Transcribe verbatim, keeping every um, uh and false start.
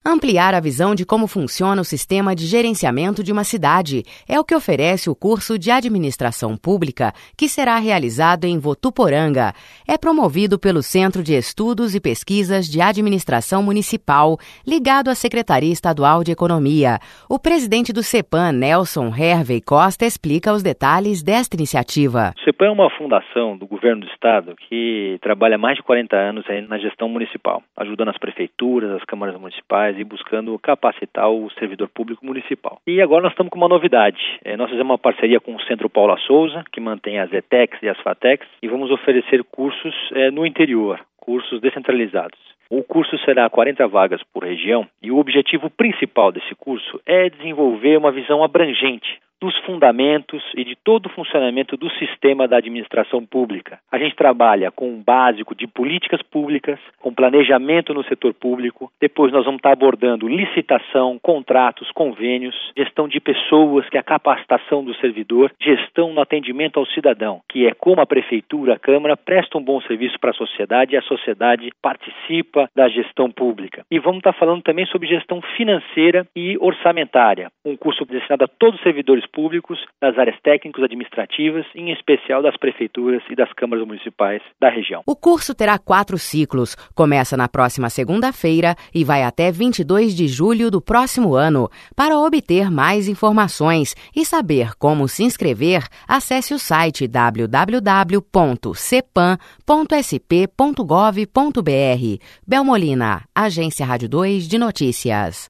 Ampliar a visão de como funciona o sistema de gerenciamento de uma cidade é o que oferece o curso de Administração Pública, que será realizado em Votuporanga. É promovido pelo Centro de Estudos e Pesquisas de Administração Municipal, ligado à Secretaria Estadual de Economia. O presidente do CEPAM, Nelson Hervey Costa, explica os detalhes desta iniciativa. O CEPAM é uma fundação do governo do estado que trabalha há mais de quarenta anos aí na gestão municipal, ajudando as prefeituras, as câmaras municipais e buscando capacitar o servidor público municipal. E agora nós estamos com uma novidade. É, nós fizemos uma parceria com o Centro Paula Souza, que mantém as ETECs e as FATECs, e vamos oferecer cursos é, no interior, cursos descentralizados. O curso será quarenta vagas por região e o objetivo principal desse curso é desenvolver uma visão abrangente dos fundamentos e de todo o funcionamento do sistema da administração pública. A gente trabalha com um básico de políticas públicas, com planejamento no setor público, depois nós vamos estar abordando licitação, contratos, convênios, gestão de pessoas, que é a capacitação do servidor, gestão no atendimento ao cidadão, que é como a prefeitura, a Câmara prestam um bom serviço para a sociedade e a sociedade participa da gestão pública. E vamos estar falando também sobre gestão financeira e orçamentária, um curso destinado a todos os servidores públicos, das áreas técnicas administrativas, em especial das prefeituras e das câmaras municipais da região. O curso terá quatro ciclos, começa na próxima segunda-feira e vai até vinte e dois de julho do próximo ano. Para obter mais informações e saber como se inscrever, acesse o site w w w ponto cepam ponto s p ponto gov ponto b r. Belmolina, Agência Rádio dois de Notícias.